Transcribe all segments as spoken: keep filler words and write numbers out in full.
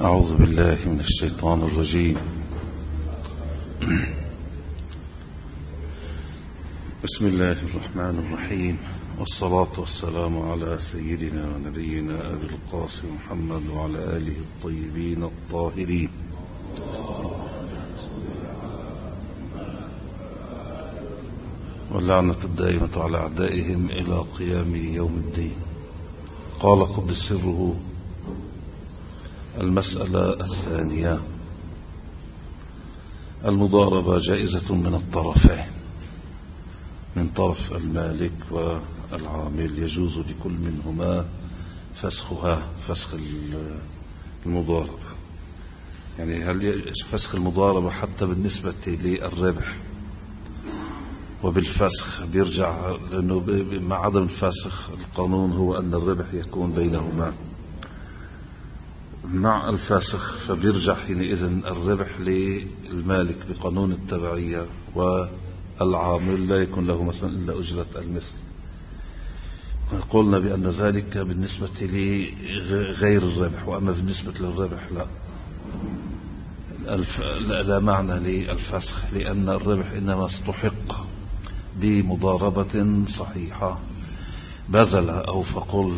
أعوذ بالله من الشيطان الرجيم. بسم الله الرحمن الرحيم، والصلاة والسلام على سيدنا ونبينا أبي القاسم محمد وعلى آله الطيبين الطاهرين. واللعنة الدائمة على أعدائهم إلى قيام يوم الدين. قال قدس سره: المسألة الثانية: المضاربة جائزة من الطرفين، من طرف المالك والعامل، يجوز لكل منهما فسخها، فسخ المضاربة. يعني هل فسخ المضاربة حتى بالنسبة للربح؟ وبالفسخ بيرجع، لأنه مع عدم الفسخ القانون هو أن الربح يكون بينهما. مع الفاسخ فبيرجع حينئذ الربح للمالك بقانون التبعية، والعامل لا يكون له مثلا إلا أجرة المثل. قلنا بأن ذلك بالنسبة لغير الربح، وأما بالنسبة للربح لا الف... لا معنى للفسخ، لأن الربح إنما استحق بمضاربة صحيحة بذل أو فقل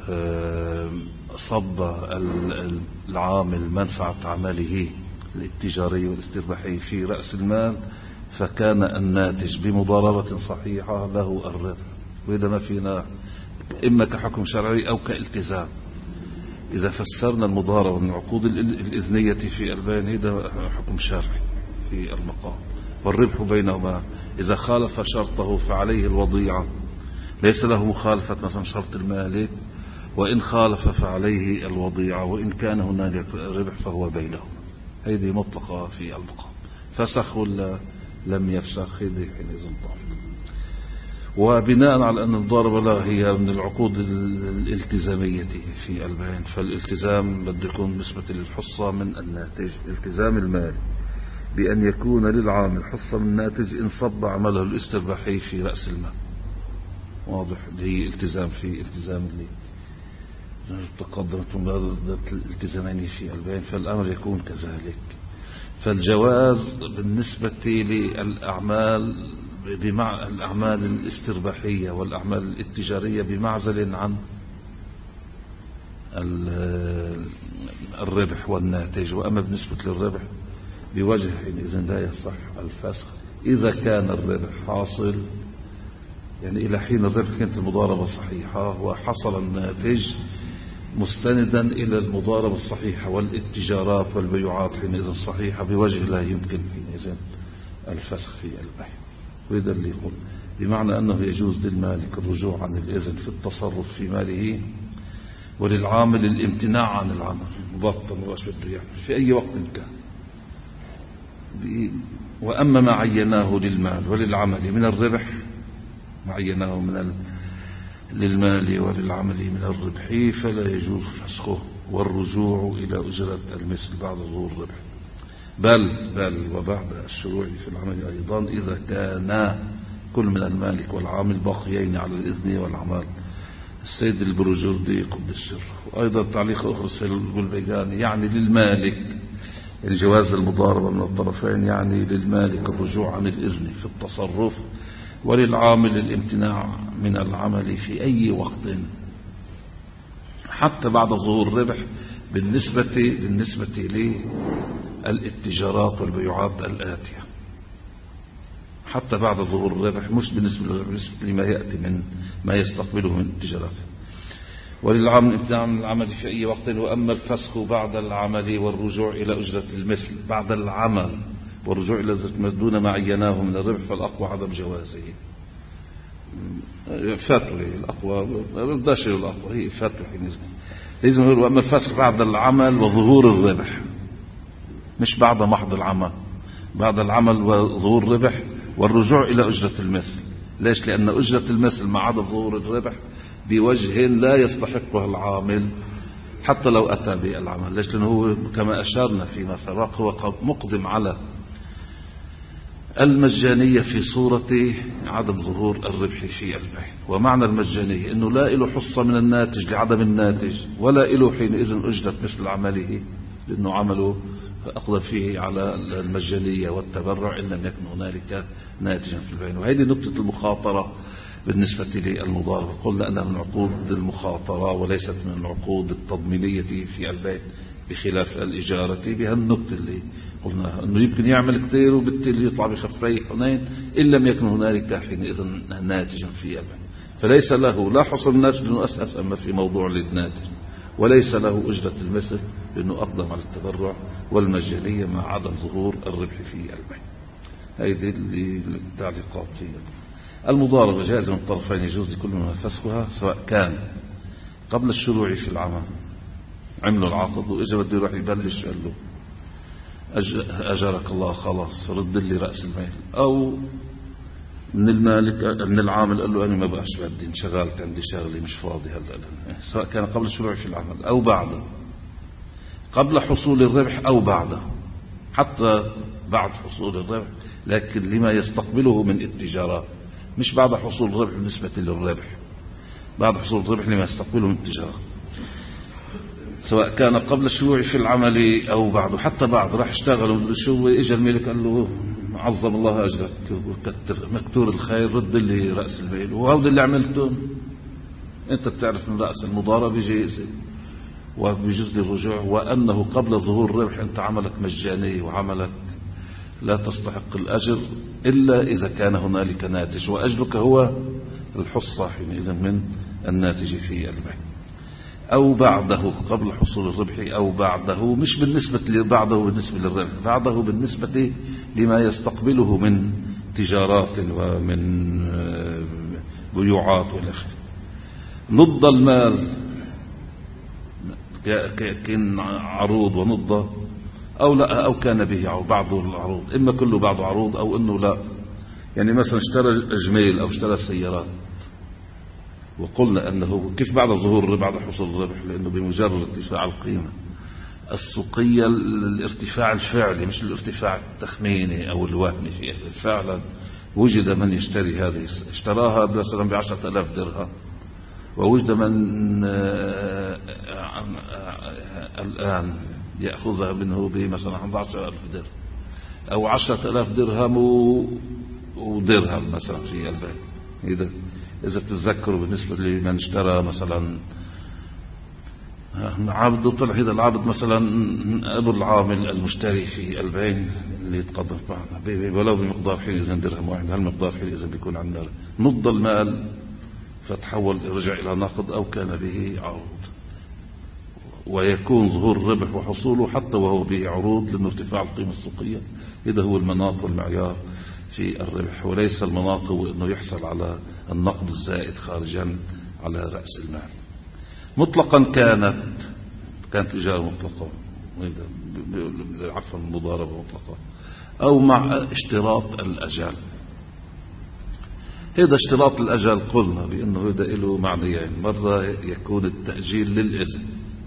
صب العامل منفعة عمله الاتجاري والاسترباحي في رأس المال، فكان الناتج بمضاربة صحيحة له الربح. وإذا ما فينا إما كحكم شرعي أو كالتزام. إذا فسرنا المضاربة من العقود الإذنية في البيان، هذا حكم شرعي في المقام، والربح بينهما. إذا خالف شرطه فعليه الوضيعة، ليس له مخالفة مثلا شرط المالك، وإن خالف فعليه الوضيعة، وإن كان هناك ربح فهو بينهم. هذه مطلقة في المقام. فسخ ولا لم يفسخ، هذه حينئذ طالب. وبناء على أن المضاربة لا هي من العقود الالتزامية في البيان، فالالتزام بده يكون بالنسبة للحصة من الناتج. التزام المال بأن يكون للعامل حصة من الناتج إن صب عمله الاسترباحي في رأس المال. واضح؟ هي التزام في التزام اللي تقدمت من الالتزامين في البيان، فالأمر يكون كذلك. فالجواز بالنسبة للأعمال بمع الأعمال الاسترباحية والأعمال التجارية بمعزل عن الربح والناتج. وأما بالنسبة للربح بوجه حينئذ لا يصح الفسخ إذا كان الربح حاصل، يعني إلى حين الربح كانت المضاربة صحيحة وحصل الناتج مستندا إلى المضاربة الصحيحة، والاتجارات والبيعات حينئذ صحيحة، بوجه لا يمكن حينئذ الفسخ في البيع. وإذا اللي يقول بمعنى أنه يجوز للمالك الرجوع عن الإذن في التصرف في ماله، وللعامل الامتناع عن العمل مبطل مباش بده يعمل في أي وقت كان. وأما ما عيناه للمال وللعمل من الربح، ما عيناه من ال... للمال وللعمل من الربح، فلا يجوز فسخه والرجوع إلى أجرة المثل بعد ظهور الربح، بل بل وبعد الشروع في العمل أيضا، إذا كان كل من المالك والعامل باقيين على الإذن والعمل. السيد البروجردي قدس سره. وأيضا تعليق أخر السيد البلبيجاني، يعني للمالك يعني جواز المضاربة من الطرفين، يعني للمالك الرجوع عن الإذن في التصرف، وللعامل الامتناع من العمل في أي وقت حتى بعد ظهور الربح، بالنسبة بالنسبة للاتجارات والبيعات الآتية، حتى بعد ظهور الربح، مش بالنسبة لما يأتي من ما يستقبله من التجارات. وللعامل الامتناع من العمل في أي وقت. وأما الفسخ بعد العمل والرجوع إلى أجرة المثل بعد العمل والرجوع إلى دون ما عيناه من الربح، فالأقوى عدم جوازه. فتوى الأقوى، بداش الأقوى هي فتوى حينئذ لازم يقول. وأما الفسخ بعد العمل وظهور الربح، مش بعد محض العمل، بعد العمل وظهور الربح والرجوع إلى أجرة المثل. ليش؟ لأن أجرة المثل مع عدم ظهور الربح بوجه لا يستحقه العامل حتى لو أتى بالعمل. ليش؟ لأنه هو كما أشارنا فيما سبق هو مقدم على المجانية في صورة عدم ظهور الربح في البيع. ومعنى المجانية أنه لا إله حصة من الناتج لعدم الناتج، ولا إله حينئذ أجرة مثل عمله لأنه عمله أقدم فيه على المجانية والتبرع إن لم يكن هنالك ناتجا في البيع. وهذه نقطة المخاطرة بالنسبة للمضاربة. قلنا أنها من عقود المخاطرة وليست من العقود التضمينية في البيع بخلاف الإجارة. بهالنقطة اللي قلنا أنه يمكن يعمل كثير وبالتالي يطلع بخفي حنين إن لم يكن هنالك حينئذ ناتجا في البيع، فليس له لا حصر الناتج لأنه أساس أما في موضوع الناتج، وليس له أجرة المثل لأنه أقدم على التبرع والمجانية مع عدم ظهور الربح في البيع. هذه التعليقات فيها. المضاربة جائزة من الطرفين، يجوز لكل منهما فسخها سواء كان قبل الشروع في العمل، عملوا العقد وإجا بده يروح يبلش قال له أجرك الله خلاص رد لي رأس المال، أو من المالك من العامل قال له أنا ما بقاش بدي انشغلت عندي شغلي مش فاضي هلا، سواء كان قبل الشروع في العمل أو بعده، قبل حصول الربح أو بعده، حتى بعد حصول الربح لكن لما يستقبله من التجارات، مش بعد حصول الربح بالنسبة للربح، بعد حصول الربح لما يستقبله من التجارة، سواء كان قبل الشروع في العمل أو بعده، حتى بعد راح اشتغل شو إجا الملك قال له عظم الله أجرك وكتر مكتور الخير رد لي رأس المال، وهذا اللي عملته أنت بتعرف من رأس المضاربة جائزة وبيجوز للرجوع، وأنه قبل ظهور الربح أنت عملك مجاني وعملك لا تستحق الأجر إلا إذا كان هنالك ناتج، وأجرك هو الحصة حينئذ من الناتج في البيع. أو بعده قبل حصول الربح أو بعده، مش بالنسبة بعده بالنسبة للربح، بعده بالنسبة لما يستقبله من تجارات ومن بيوعات والآخر. نض المال كان عروض ونض أو لا أو كان به أو بعض العروض، إما كله بعض عروض أو إنه لا، يعني مثلا اشترى جميل أو اشترى سيارات، وقلنا أنه كيف بعد ظهور الربح بعد حصول الربح، لأنه بمجرد ارتفاع القيمة السوقية الارتفاع الفعلي مش الارتفاع التخميني أو الوهمي فيها، فعلا وجد من يشتري هذه، اشتراها مثلا بعشرة ألاف درهم، ووجد من الآن يأخذها منه بمثلا أحد عشر ألف درهم أو عشرة ألاف درهم ودرهم مثلا في البيع. إذا إذا بتتذكروا بالنسبة لمن اشترى مثلا عبد وطلع هذا العبد مثلا أبو العامل المشتري في البيع اللي يتقدم معنا ولو بمقدار حين درهم واحد، هالمقدار حين إذا بيكون عندنا نض المال فتحول رجع إلى نقد أو كان به عروض، ويكون ظهور الربح وحصوله حتى وهو به عروض لأنه ارتفاع القيمة السوقية. هذا هو المناط والمعيار في الربح، وليس المناط هو أنه يحصل على النقد الزائد خارجا على رأس المال. مطلقا كانت كانت الإجارة مطلقة، عفوا المضاربة مطلقة، أو مع اشتراط الأجل. هذا اشتراط الأجل قلنا بأنه هذا له معنيين، مرة يكون التأجيل للإذن،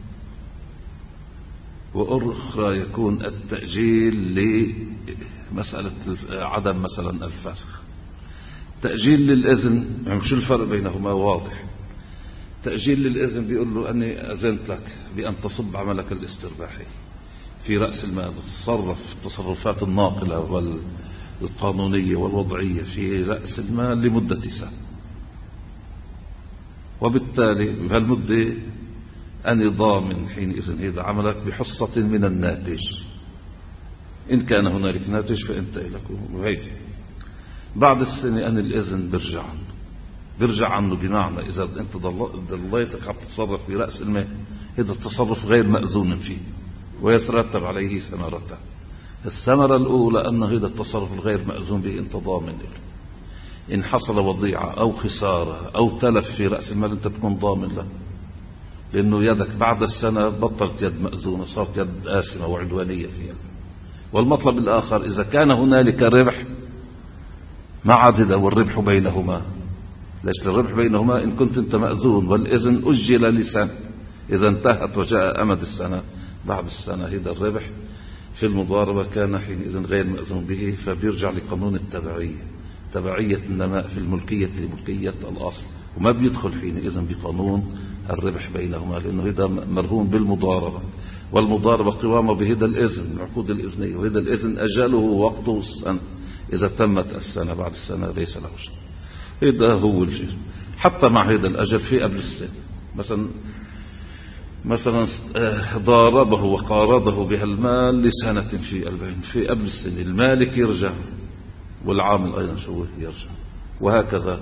وأخرى يكون التأجيل لمسألة عدم مثلا الفسخ. تأجيل للإذن يعني شو الفرق بينهما؟ واضح. تأجيل للإذن بيقول له أني أذنت لك بأن تصب عملك الاسترباحي في رأس المال، تصرف التصرفات الناقلة والقانونية والوضعية في رأس المال لمدة سنة، وبالتالي بهالمدة أني ضامن حينئذ هذا عملك بحصة من الناتج، إن كان هنالك ناتج فأنت لك وهيدي. بعد السنة أن الإذن برجع عنه برجع عنه بمعنى إذا أنت ضليتك عم تتصرف برأس المال، هذا التصرف غير مأذون فيه ويترتب عليه ثمرتان. الثمرة الأولى أن هذا التصرف الغير مأذون به أنت ضامن له، إن حصل وضيعة أو خسارة أو تلف في رأس المال أنت تكون ضامن له، لأنه يدك بعد السنة بطلت يد مأذونة، صارت يد آثمة وعدوانية فيها. والمطلب الآخر إذا كان هنالك ربح ما عدد والربح بينهما، ليش الربح بينهما؟ إن كنت أنت مأذون والإذن أجل لسنة، إذا انتهت وجاء أمد السنة بعد السنة هذا الربح في المضاربة كان حينئذ غير مأذون به، فبيرجع لقانون التبعية، تبعية النماء في الملكية لملكية الأصل، وما بيدخل حينئذ بقانون الربح بينهما، لأنه هذا مرهون بالمضاربة، والمضاربة قوامة بهدى الإذن، العقود الإذنية، وهدى الإذن أجله وقته السنة، إذا تمت السنة بعد السنة ليس له شيء. هذا هو الشيء. حتى مع هذا الأجل في قبل السنة، مثلا مثلا ضاربه وقارضه بهالمال لسنة في ألبين في قبل السنة، المالك يرجع والعامل أيضا شو يرجع، وهكذا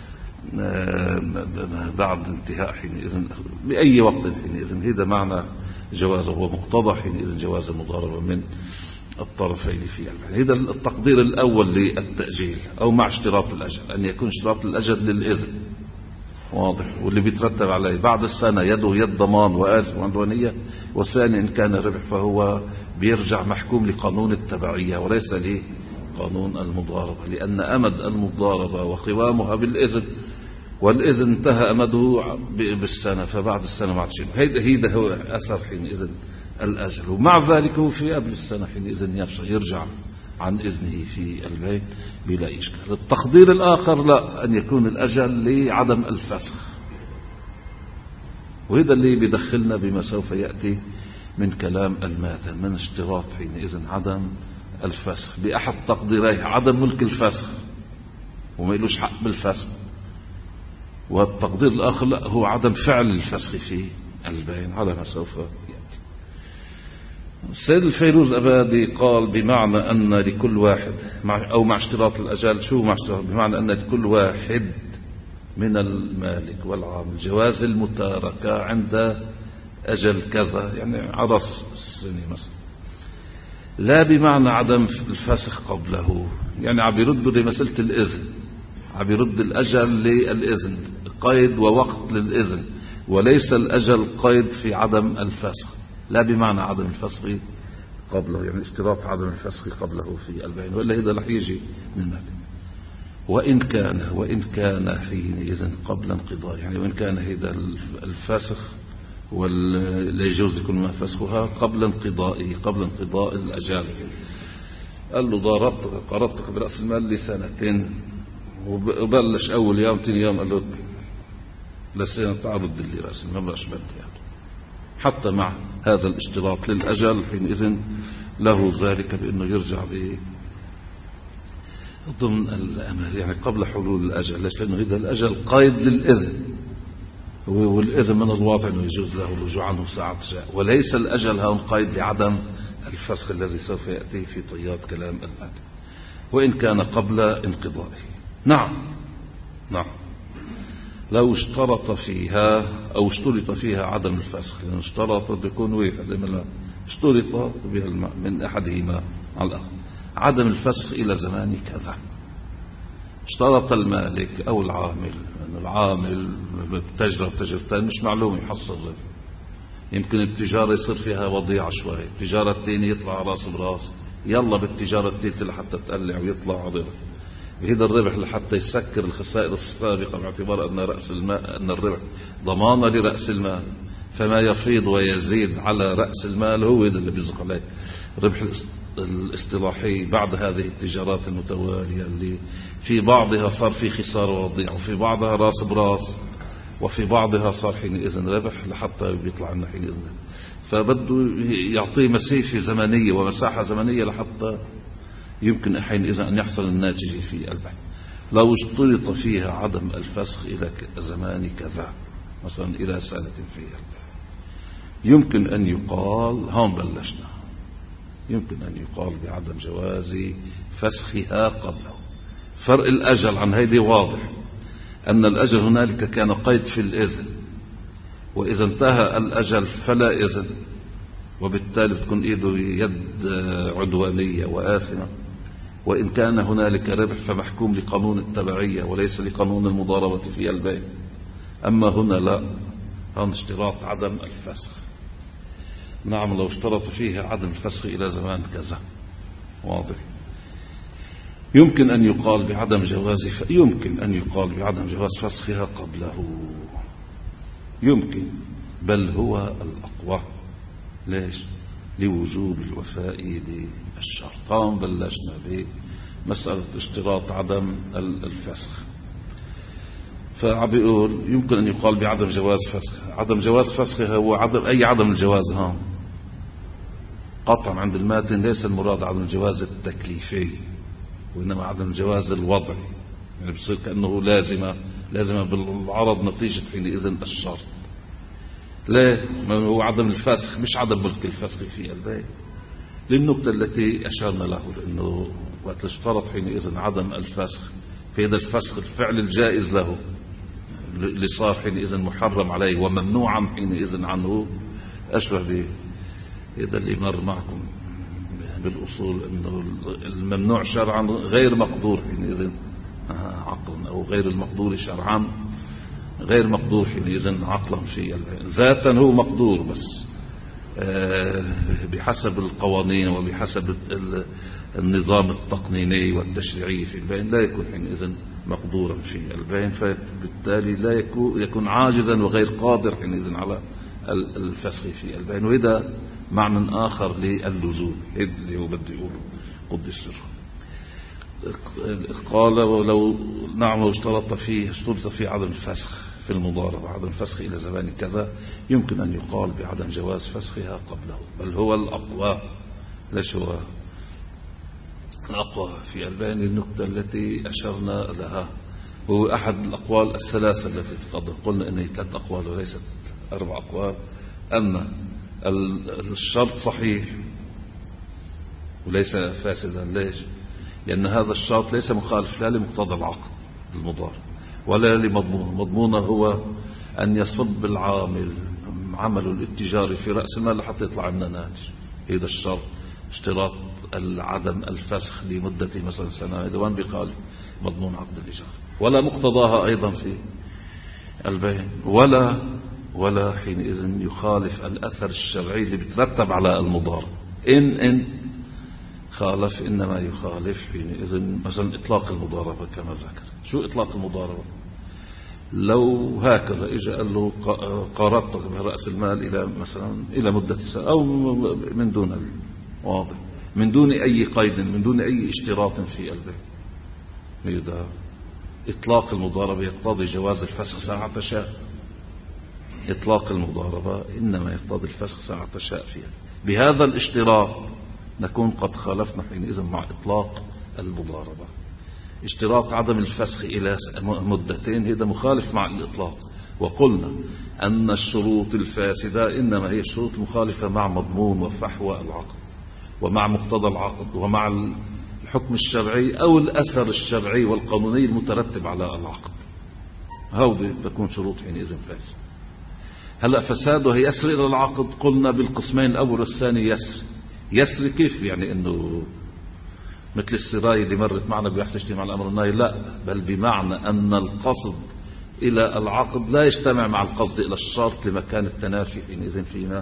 بعد انتهاء حينئذ بأي وقت حينئذ. هذا معنى جوازه ومقتضى حينئذ جواز المضاربة من الطرفين في البيع. هذا التقدير الأول للتأجيل أو مع اشتراط الأجل، أن يكون اشتراط الأجل للإذن واضح، واللي بيترتب عليه بعد السنة يده يد ضمان وآثم وعدوانية. والثاني إن كان ربح فهو بيرجع محكوم لقانون التبعية وليس لقانون المضاربة، لأن أمد المضاربة وقوامها بالإذن، والإذن انتهى أمده بالسنة، فبعد السنة ما عاد شيء. هيدا هيدا هو أثر حينئذ الأجل. ومع ذلك هو في قبل السنة حينئذ يرجع عن إذنه في البيع بلا إشكال. التقدير الآخر لا، أن يكون الأجل لعدم الفسخ، وهذا اللي بيدخلنا بما سوف يأتي من كلام الماتن من اشتراط حينئذ عدم الفسخ بأحد تقديريه، عدم ملك الفسخ وما يلوش حق بالفسخ، والتقدير الآخر لا، هو عدم فعل الفسخ في البيع على ما سوف يأتي. السيد الفيروز أبادي قال بمعنى أن لكل واحد مع أو مع اشتراط الأجل، شو مع اشتراط؟ بمعنى أن لكل واحد من المالك والعامل جواز المتاركة عند أجل كذا، يعني على راس السنة مثلا، لا بمعنى عدم الفسخ قبله. يعني عم يردوا لمسألة الإذن، عم يرد الأجل للإذن، قيد ووقت للإذن، وليس الأجل قيد في عدم الفسخ، لا بمعنى عدم الفسخ قبله، يعني اشتراط عدم الفسخ قبله في البيان، وإلا هذا رح يجي من الماتن. وإن كان وإن كان حينئذ قبل انقضاء، يعني وإن كان هذا الفسخ ولا يجوز لكل ما فسخها قبل انقضائه، قبل انقضاء الأجال. قال له ضاربتك قرضتك برأس المال لسنتين، وبلش أول يوم ثاني يوم قال له لسنة تعرض لي رأس المال، ما أشبهت يعني. حتى مع هذا الاشتراط للأجل حينئذ له ذلك بأنه يرجع به ضمن الأمل، يعني قبل حلول الأجل. ليش؟ لأنه هذا الأجل قيد للإذن، والإذن من الواضح أنه يجوز له الرجوع عنه ساعة شاء، وليس الأجل هون قيد لعدم الفسخ الذي سوف يأتي في طيات كلام الماتن. وإن كان قبل انقضائه. نعم نعم لو اشترط فيها أو اشترط فيها عدم الفسخ، لأنه اشترط بيكون واحد لما اشترط من أحدهما على الآخر عدم الفسخ إلى زمان كذا. اشترط المالك أو العامل، لأن العامل بتجرب تجربتين مش معلوم يحصل ربح، يمكن التجارة يصير فيها وضيعة شوي، التجارة الثانية يطلع راس براس، يلا بالتجارة الثالثة لحتى تقلع ويطلع ربح. هذا الربح لحتى يسكر الخسائر السابقة، باعتبار أن رأس المال أن الربح ضمانة لرأس المال، فما يفيض ويزيد على رأس المال هو هذا اللي بيزق عليه ربح الاصطلاحي بعد هذه التجارات المتوالية، اللي في بعضها صار في خسارة وضيع، وفي بعضها راس براس، وفي بعضها صار حينئذ ربح لحتى بيطلع لنا حينئذ. فبده يعطيه مسافة زمنية ومساحة زمنية لحتى يمكن حينئذ أن يحصل الناتج في البيع. لو اشترط فيها عدم الفسخ إلى زمان كذا، مثلا إلى سنة في البيع، يمكن أن يقال هون بلشنا يمكن أن يقال بعدم جواز فسخها قبله. فرق الأجل عن هيدي واضح، أن الأجل هنالك كان قيد في الإذن، وإذا انتهى الأجل فلا إذن، وبالتالي بتكون إيده يد عدوانية وآثمة. وإن كان هنالك ربح فمحكوم لقانون التبعية وليس لقانون المضاربة في البيع. أما هنا لا، هون اشتراط عدم الفسخ. نعم لو اشترط فيها عدم الفسخ إلى زمان كذا واضح. يمكن أن يقال بعدم جواز ف... يمكن أن يقال بعدم جواز فسخها قبله، يمكن، بل هو الأقوى. ليش؟ لوجوب الوفاء بالشرط. طبعا بلشنا بمسألة اشتراط عدم الفسخ، فبيقول يمكن أن يقال بعدم جواز فسخ. عدم جواز فسخها هو عدم أي عدم الجواز هون، قطعا عند الماتن ليس المراد عدم الجواز التكليفي، وإنما عدم الجواز الوضعي، يعني بصير كأنه لازمة لازمة بالعرض نتيجة حينئذ الشرط. لا، ما هو عدم الفسخ مش عدم ملك الفسخ في البيع، للنقطة التي أشرنا له، لأنه وقت اشترط حينئذ عدم الفسخ، فإذا الفسخ الفعل الجائز له اللي صار حينئذ محرم عليه وممنوعا حينئذ عنه، أشبه به إذا اللي مر معكم بالأصول أنه الممنوع شرعا غير مقدور حينئذ عقلا، أو غير المقدور شرعا غير مقدور حينئذ عقلا في البيع. ذاتا هو مقدور بس بحسب القوانين وبحسب النظام التقنيني والتشريعي في البيع لا يكون حينئذ مقدورا في البيع، فبالتالي لا يكون, يكون عاجزا وغير قادر حينئذ على الفسخ في البيع. وإذا معنى آخر للزوم اللي هو بده يقوله قدس سره. قال ولو نعم اشترط فيه اشترط فيه عدم الفسخ في المضاربة، عدم الفسخ إلى زمان كذا، يمكن أن يقال بعدم جواز فسخها قبله، بل هو الأقوى. ليش هو الأقوى في البيان؟ النقطة التي أشرنا لها هو أحد الأقوال الثلاثة التي تقدم. قلنا أنه ثلاث أقوال وليست أربع أقوال، أن الشرط صحيح وليس فاسدا. ليش؟ لأن هذا الشرط ليس مخالف لا لمقتضى العقد المضارب ولا لمضمونه. مضمونه هو أن يصب العامل عمله الاتجاري في رأس المال لحتى يطلع لنا ناتج. هذا الشرط اشتراط عدم الفسخ لمدة مثلا سنة، هذا وين بيخالف مضمون عقد الإيجار ولا مقتضاها أيضا في البيع، ولا ولا حينئذ يخالف الأثر الشرعي اللي بيترتب على المضارب. إن إن خالف إنما يخالف حينئذ مثلا إطلاق المضاربة كما ذكر. شو إطلاق المضاربة؟ لو هكذا إجا قال له قارضتك برأس المال إلى مثلا إلى مدة سنة أو من دون واضح، من دون أي قيد، من دون أي اشتراط في البيع، إذا إطلاق المضاربة يقتضي جواز الفسخ ساعة شاء. إطلاق المضاربة إنما يقتضي الفسخ ساعة شاء فيها. بهذا الاشتراط نكون قد خالفنا حينئذ مع إطلاق المضاربة. اشتراط عدم الفسخ إلى مدتين هذا مخالف مع الإطلاق، وقلنا أن الشروط الفاسدة إنما هي الشروط المخالفة مع مضمون وفحوى العقد ومع مقتضى العقد ومع الحكم الشرعي أو الأثر الشرعي والقانوني المترتب على العقد. هذه تكون شروط حينئذ فاسدة. هلأ فساده يسري إلى العقد، قلنا بالقسمين الأول والثاني يسري. يسري كيف؟ يعني أنه مثل السراية اللي مرت معنا بيحسشتي مع الأمر النهي، لا، بل بمعنى أن القصد إلى العقد لا يجتمع مع القصد إلى الشرط لمكان التنافي حينئذ فيما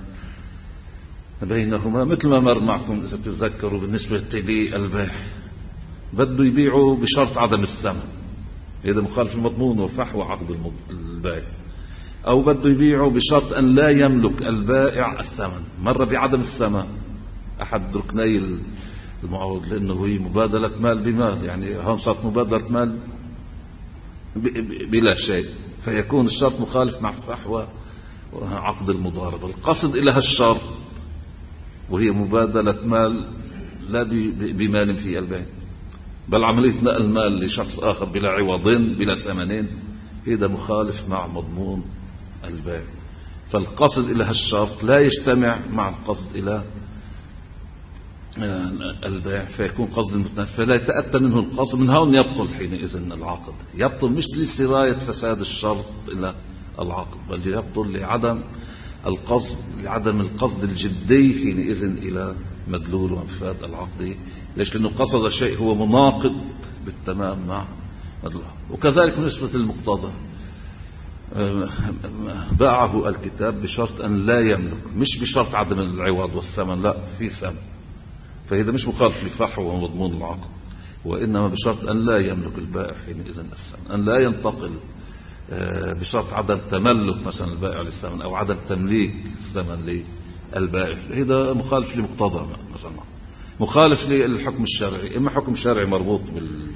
بينهما. مثل ما مر معكم إذا تتذكروا بالنسبة للبيع، بده يبيعوا بشرط عدم الثمن، هذا مخالف المضمون وفحوى عقد البيع. أو بده يبيعوا بشرط أن لا يملك البائع الثمن، مرة بعدم الثمن أحد ركني المعاوض، لأنه هي مبادلة مال بمال، يعني هون صارت مبادلة مال بلا شيء، فيكون الشرط مخالف مع فحوى عقد المضاربة. القصد إلى هالشرط وهي مبادلة مال لا بمال في البيع، بل عملية نقل المال لشخص آخر بلا عوضين بلا ثمنين، هذا مخالف مع مضمون البيع. فالقصد إلى هالشرط لا يجتمع مع القصد إلى البيع، فيكون قصد المتنافي، فلا يتأتى منه القصد. من هون يبطل حينئذ العقد، يبطل مش لسراية فساد الشرط إلى العقد، بل يبطل لعدم القصد لعدم القصد الجدي حينئذ إلى مدلول ومفاد العقد. ليش؟ لأنه قصد شيء هو مناقض بالتمام مع مدلول. وكذلك بالنسبة للمقتضى، باعه الكتاب بشرط أن لا يملك، مش بشرط عدم العوض والثمن، لا، في ثمن، فهذا مش مخالف لفحوى ومضمون العقد، وإنما بشرط أن لا يملك البائع حينئذ الثمن، أن لا ينتقل بشرط عدم تملك مثلا البائع للثمن أو عدم تمليك الثمن للبائع. هذا مخالف لمقتضى مثلا، مخالف للحكم الشرعي. إما حكم شرعي مربوط بال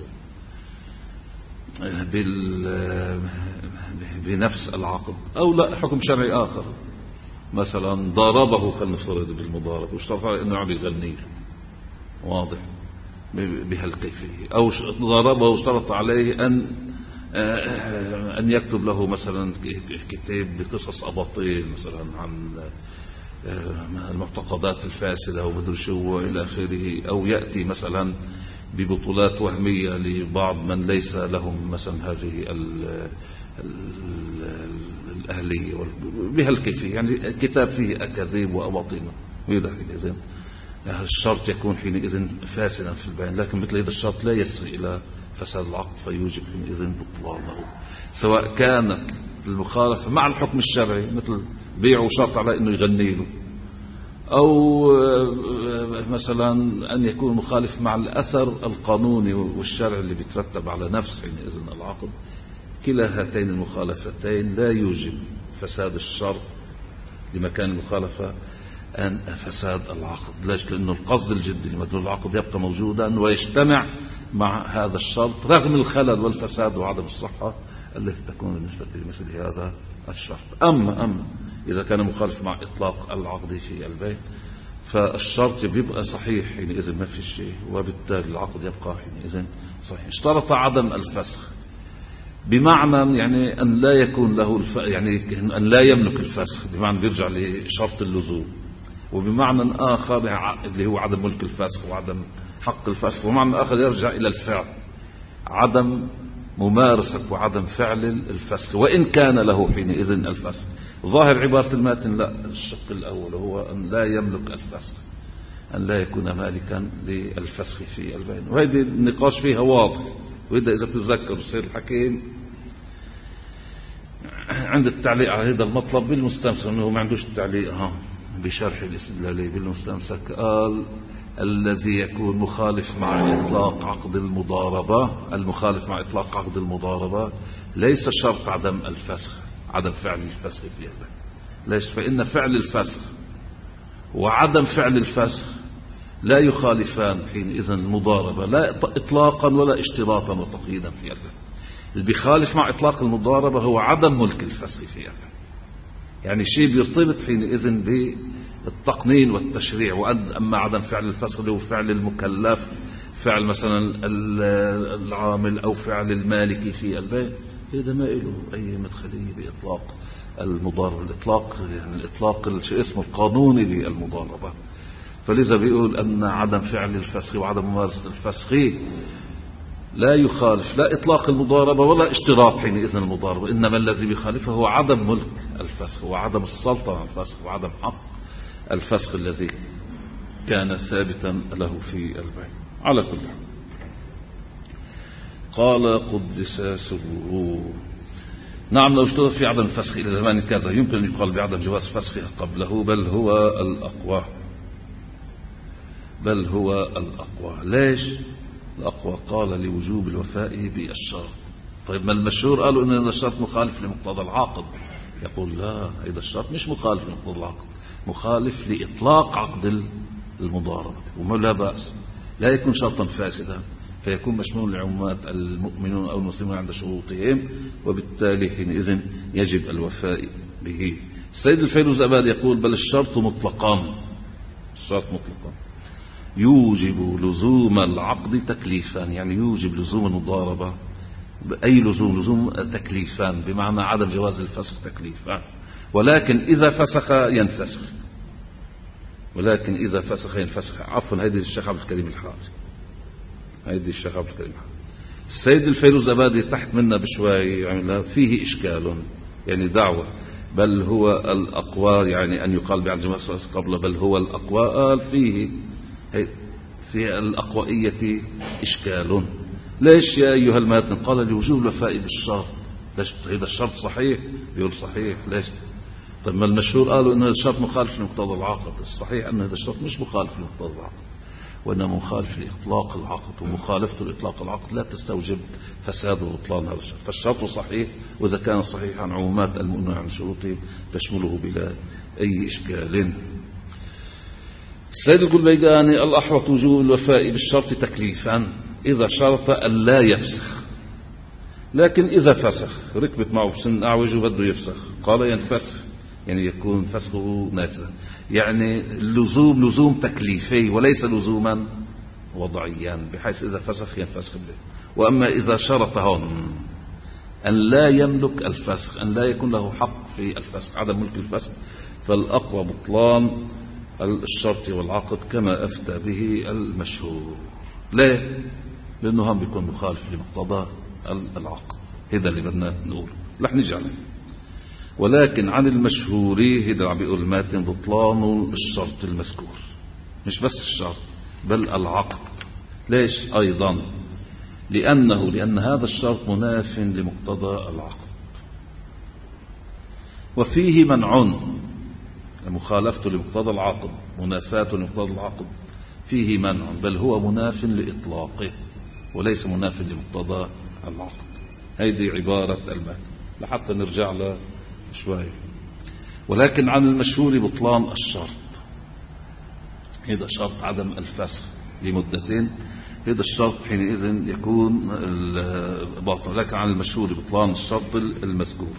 بال بنفس العقد، أو لا حكم شرعي آخر مثلا ضاربه فلنفترض بالمضاربة واشترط عليه أنه يعود يغني، واضح بهالكيفية، أو ضاربه واشترط عليه أن أن يكتب له مثلا كتاب بقصص أباطيل مثلا عن المعتقدات الفاسدة ومدري شو إلى آخره، أو يأتي مثلا ببطولات وهمية لبعض من ليس لهم مثلا هذه الأهلية بهالكيفية، يعني كتاب فيه أكاذيب وأباطيل، وإذا حينئذ الشرط يكون حينئذ فاسدا في البيان. لكن مثل هذا الشرط لا يسري إلى فساد العقد فيوجب حينئذ بطلانه، سواء كانت المخالفة مع الحكم الشرعي مثل بيعه شرط على أنه يغني له، أو مثلا أن يكون مخالف مع الأثر القانوني والشرعي اللي بيترتب على نفس حينئذ العقد. كلا هاتين المخالفتين لا يوجب فساد الشرط لمكان المخالفة أن فساد العقد. ليش؟ لأنه القصد الجدي لمدلول العقد يبقى موجودا ويجتمع مع هذا الشرط رغم الخلل والفساد وعدم الصحة التي تكون بالنسبة لمثل هذا الشرط. أما أما إذا كان مخالف مع إطلاق العقد في البيع فالشرط بيبقى صحيح حينئذ ما في شيء، وبالتالي العقد يبقى حينئذ صحيح. اشترط عدم الفسخ بمعنى يعني أن لا يكون له الف... يعني أن لا يملك الفسخ، بمعنى بيرجع لشرط اللزوم، وبمعنى آخر اللي هو عدم ملك الفسخ وعدم حق الفسخ، ومعنى آخر يرجع إلى الفعل، عدم ممارسة وعدم فعل الفسخ وإن كان له حينئذ الفسخ. ظاهر عبارة الماتن لا، الشق الأول هو أن لا يملك الفسخ، أن لا يكون مالكا للفسخ في البين، وهذه النقاش فيها واضح. وإذا إذا تذكر السيد الحكيم عند التعليق على هذا المطلب بالمستمسك، أنه ما عندوش التعليق ها بشرح الاستدلالي بالمستمسك، قال الذي يكون مخالف مع إطلاق عقد المضاربة، المخالف مع إطلاق عقد المضاربة ليس شرط عدم الفسخ، عدم فعل الفسخ فيها. ليش؟ فإن فعل الفسخ وعدم فعل الفسخ لا يخالفان حينئذ المضاربة لا إطلاقا ولا اشتراطا وتقييدا فيها. اللي بيخالف مع إطلاق المضاربة هو عدم ملك الفسخ فيها، يعني شيء بيرتبط حينئذ بالتقنين والتشريع. وأما عدم فعل الفسخ اللي هو فعل المكلف، فعل مثلا العامل أو فعل المالك في البيع، هذا ما له أي مدخلية بإطلاق المضاربة. الإطلاق يعني الإطلاق الشيء اسمه القانوني للمضاربة. فلذا بيقول أن عدم فعل الفسخ وعدم ممارسة الفسخ لا يخالف لا إطلاق المضاربة ولا اشتراط حينئذ المضاربة، إنما الذي بيخالفه هو عدم ملك الفسخ وعدم السلطة على الفسخ وعدم حق الفسخ الذي كان ثابتا له في البيع. على كل حال قال قدس سره. نعم لو اشترط في عدم الفسخ إلى زمان كذا يمكن أن يقال بعدم جواز فسخه قبله، بل هو الأقوى، بل هو الأقوى. ليش الأقوى؟ قال لوجوب الوفاء بالشرط. طيب ما المشهور قالوا إن الشرط مخالف لمقتضى العقد. يقول لا، هذا الشرط مش مخالف لمقتضى العقد، مخالف لإطلاق عقد المضاربة، وما لا بأس لا يكون شرطا فاسدا فيكون مشمول لعمومات المؤمنون أو المسلمون عند شروطهم، وبالتالي حينئذ يجب الوفاء به. السيد الفيروز أباد يقول بل الشرط مطلقا، الشرط مطلقا يوجب لزوم العقد تكليفان، يعني يوجب لزوم المضاربة أي لزوم لزوم تكليفان، بمعنى عدم جواز الفسخ تكليفان، ولكن إذا فسخ ينفسخ، ولكن إذا فسخ ينفسخ. عفوا هذه الشيخ عبد الكريم الحاج، هذه الشيخ عبد الكريم الحاج. السيد الفيروز أبادي تحت منا بشوي يعني فيه إشكال، يعني دعوة بل هو الأقوى، يعني أن يقال بعد جواز قبل بل هو الأقوى، قال فيه في الأقوائية إشكال. ليش يا أيها الماتن؟ قال لوجوب الوفاء بالشرط. ليش؟ هذا الشرط صحيح، بيقول صحيح. ليش؟ طيب ما المشهور قالوا أن الشرط مخالف لمقتضى العقد. الصحيح أن هذا الشرط مش مخالف لمقتضى العقد، وإنما مخالف لإطلاق العقد، ومخالفة لإطلاق العقد لا تستوجب فساد وبطلان هذا الشرط. فالشرط صحيح، وإذا كان صحيحا عمومات المؤمنين عن شروطه تشمله بلا أي إشكال. السيد القلبيقاني الأحوط وجوب الوفاء بالشرط تكليفا إذا شرط أن لا يفسخ، لكن إذا فسخ ركبت معه بسن أعوج وبده يفسخ قال ينفسخ يعني يكون فسخه نافذا. يعني اللزوم لزوم تكليفي وليس لزوما وضعيا، بحيث إذا فسخ ينفسخ به. وأما إذا شرط هون أن لا يملك الفسخ، أن لا يكون له حق في الفسخ، عدم ملك الفسخ، فالأقوى بطلان الشرط والعقد كما أفتى به المشهور. ليه؟ لأنه هم بيكون مخالف لمقتضى العقد. هذا اللي بدنا نقوله، رح نيجي عليه. ولكن عن المشهور هذا اللي عم بيقول الماتن بطلان الشرط المذكور، مش بس الشرط بل العقد. ليش أيضا؟ لأنه لأن هذا الشرط مناف لمقتضى العقد، وفيه منع. مخالفته لمقتضى العقد، منافاته لمقتضى العقد، فيه منع، بل هو مناف لإطلاقه وليس مناف لمقتضى العقد. هذه عبارة الماتن لحتى نرجع له شوي. ولكن عن المشهور بطلان الشرط، هذا شرط عدم الفسخ لمدتين، هذا الشرط حينئذ يكون باطل. لكن عن المشهور بطلان الشرط المذكور.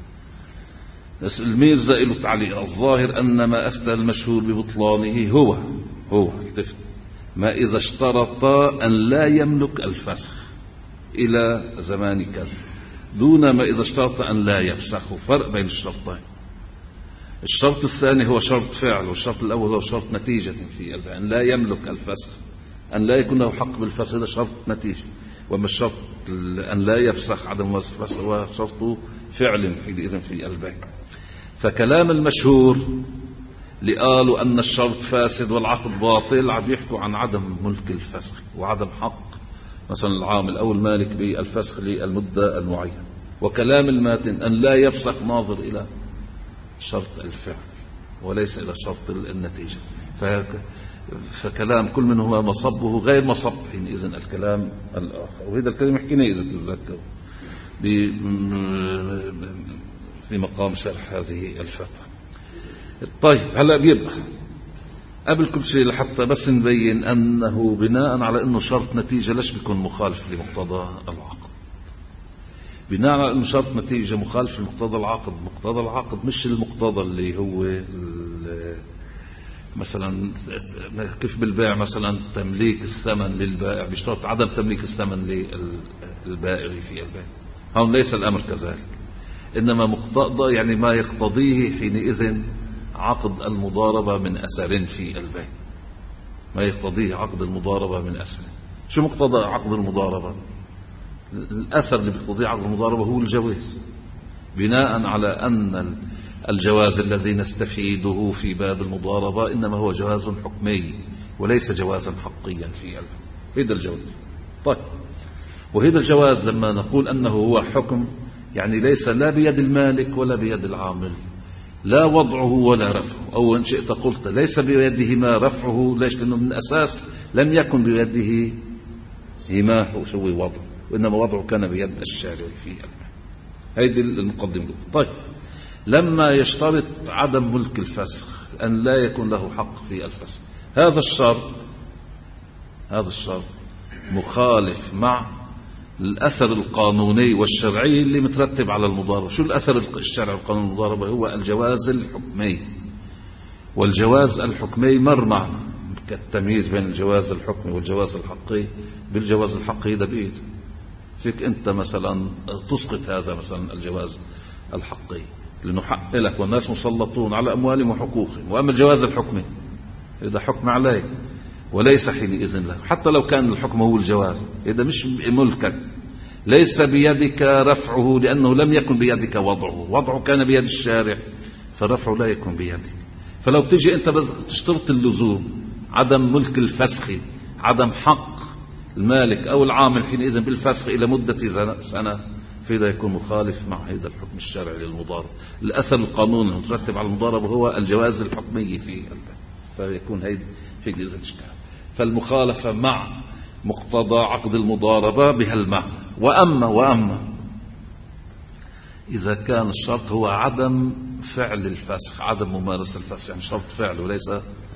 الميرزا له تعليق: الظاهر أن ما أفتى المشهور ببطلانه هو هو ما إذا اشترط أن لا يملك الفسخ إلى زمان كذا، دون ما إذا اشترط أن لا يفسخ. فرق بين الشرطين. الشرط الثاني هو شرط فعل، والشرط الأول هو شرط نتيجة في أن لا يملك الفسخ، أن لا يكون له حق بالفسخ، هذا شرط نتيجة. وما الشرط أن لا يفسخ عدم الفسخ هو شرط فعل حينئذ في البيع. فكلام المشهور اللي قالوا أن الشرط فاسد والعقد باطل عم يحكوا عن عدم ملك الفسخ وعدم حق مثلا العامل أو المالك بالفسخ للمدة المعينة. وكلام الماتن أن لا يفسخ ناظر إلى شرط الفعل وليس إلى شرط النتيجة. فكلام كل منهما مصبه غير مصب حينئذ الكلام الآخر. وهذا الكلام حكينا إذا تتذكروا في مقام شرح هذه الفتوى. طيب هلا بيبقى قبل كل شيء لحتى بس نبين أنه بناء على أنه شرط نتيجة ليش بيكون مخالف لمقتضى العقد. بناء على أنه شرط نتيجة مخالف لمقتضى العقد، مقتضى العقد مش المقتضى اللي هو مثلا كيف بالبيع مثلا تمليك الثمن للبائع، بيشترط عدم تمليك الثمن للبائع في البيع. هون ليس الأمر كذلك، إنما مقتضى يعني ما يقتضيه حينئذ عقد المضاربة من أثر في البيع، ما يقتضيه عقد المضاربة من أثر. شو مقتضى عقد المضاربة؟ الأثر اللي بيقتضيه عقد المضاربة هو الجواز، بناء على أن الجواز الذي نستفيده في باب المضاربة إنما هو جواز حكمي وليس جوازا حقيا في البيع. هذا الجواز. طيب وهذا الجواز لما نقول أنه هو حكم يعني ليس لا بيد المالك ولا بيد العامل، لا وضعه ولا رفعه، أو إن شئت قلت ليس بيدهما رفعه. ليش؟ لأنه من الأساس لم يكن بيده هما وشو وضعه، وإنما وضعه كان بيد الشارع في البيع. هذه المقدمة. طيب لما يشترط عدم ملك الفسخ أن لا يكون له حق في الفسخ، هذا الشرط هذا الشرط مخالف مع الأثر القانوني والشرعي اللي مترتب على المضاربة. شو الأثر الشرعي والقانون المضاربة؟ هو الجواز الحكمي. والجواز الحكمي مر معنا كالتمييز بين الجواز الحكمي والجواز الحقي. بالجواز الحقي ده بإيد فيك أنت مثلا تسقط هذا مثلا الجواز الحقي لأنه حق لك والناس مسلطون على أموالهم وحقوقهم. وأما الجواز الحكمي إذا حكم عليك وليس حينئذ له، حتى لو كان الحكم هو الجواز، إذا مش ملكك ليس بيدك رفعه لأنه لم يكن بيدك وضعه، وضعه كان بيد الشارع، فرفعه لا يكون بيدك. فلو بتجي أنت تشترط اللزوم عدم ملك الفسخ، عدم حق المالك أو العامل حينئذ بالفسخ إلى مدة سنة، فإذا يكون مخالف مع هذا الحكم الشرعي للمضاربة. الأثر القانوني المترتب على المضاربة هو الجواز الحكمي في البيع، فيكون هيدا حينئذ إشكال. فالمخالفة مع مقتضى عقد المضاربة بهالمعنى. وأما وأما إذا كان الشرط هو عدم فعل الفسخ، عدم ممارسة الفسخ، يعني شرط فعل وليس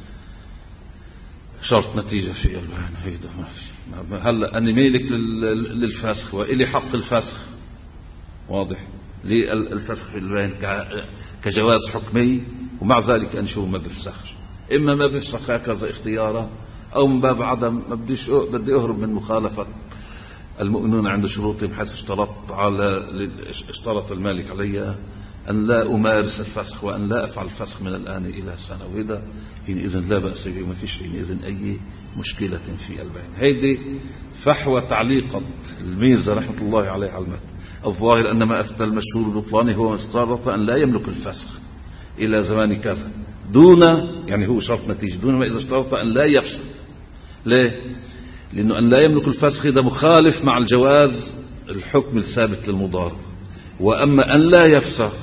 شرط نتيجة في البيان، هيدا ما في. هلا أني مالك للفسخ وإلي حق الفسخ، واضح؟ للفسخ في البين كجواز حكمي، ومع ذلك أنشوا ما بفسخش، إما ما بفسخ هكذا اختيارا، أو من باب عدم ما بديش بدي أهرب من مخالفة المؤمنون عند شروطهم، حيث اشترط على اشترط المالك علي أن لا أمارس الفسخ وأن لا أفعل الفسخ من الآن إلى سنة، وإذا حينئذ لا بأس به وما فيش حينئذ أي مشكلة في البين. هيدي فحوى تعليقة الميرزا رحمة الله عليه على المتن. الظاهر أن ما أفتى المشهور بطلانه هو اشترط أن لا يملك الفسخ إلى زمان كذا دون، يعني هو شرط نتيجة، دون ما إذا اشترط أن لا يفسخ. ليه؟ لأنه أن لا يملك الفسخ إذا مخالف مع الجواز الحكم الثابت للمضاربة، وأما أن لا يفسخ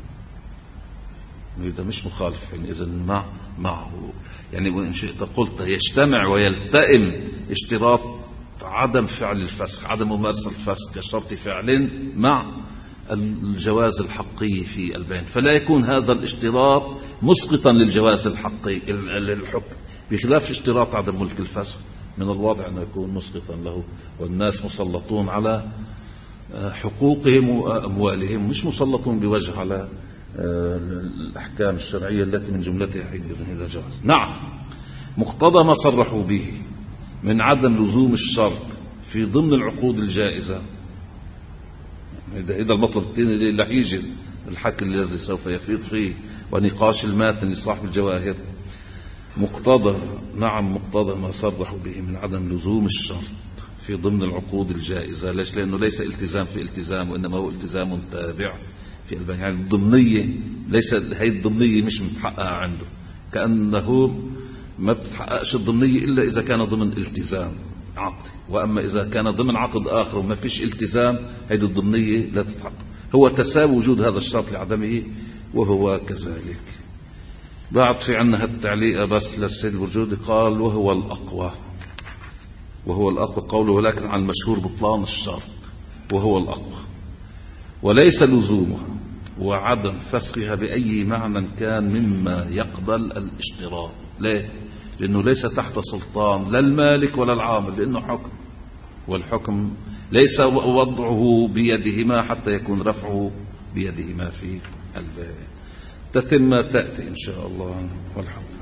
إذا مش مخالف، يعني إذا مع معه، يعني وإن شئت قلت يجتمع ويلتئم اشتراط عدم فعل الفسخ، عدم ممارسة الفسخ كشرط فعل مع الجواز الحقي في البين، فلا يكون هذا الاشتراط مسقطا للجواز الحقي للحكم، بخلاف اشتراط عدم ملك الفسخ من الواضح أنه يكون مسقطا له، والناس مسلطون على حقوقهم وأموالهم، مش مسلطون بوجه على الأحكام الشرعية التي من جملتها حينئذ إذا جواز. نعم، مقتضى ما صرحوا به من عدم لزوم الشرط في ضمن العقود الجائزة، إذا المطلب الثاني اللي رح يجي الحكي الذي سوف يفيض فيه ونقاش الماتن لصاحب الجواهر، مقتضى نعم مقتضى ما صرحوا به من عدم لزوم الشرط في ضمن العقود الجائزة. ليش؟ لأنه ليس التزام في التزام، وإنما هو التزام تابع في البيع، يعني الضمنية ليس هي الضمنية مش متحققة عنده، كأنه ما بتحققش الضمنية إلا إذا كان ضمن التزام عقدي، وأما إذا كان ضمن عقد آخر وما فيش التزام هذه الضمنية لا تتحقق. هو تساوي وجود هذا الشرط لعدمه وهو كذلك. بعد في عنا هالتعليقة بس للسيد الوجودي، قال وهو الأقوى، وهو الأقوى قوله ولكن عن المشهور بطلان الشرط، وهو الأقوى، وليس لزومها وعدم فسخها بأي معنى كان مما يقبل الاشتراط. ليه؟ لأنه ليس تحت سلطان لا المالك ولا العامل، لأنه حكم، والحكم ليس وضعه بيدهما حتى يكون رفعه بيدهما في البيع. تتم تأتي إن شاء الله والحمد.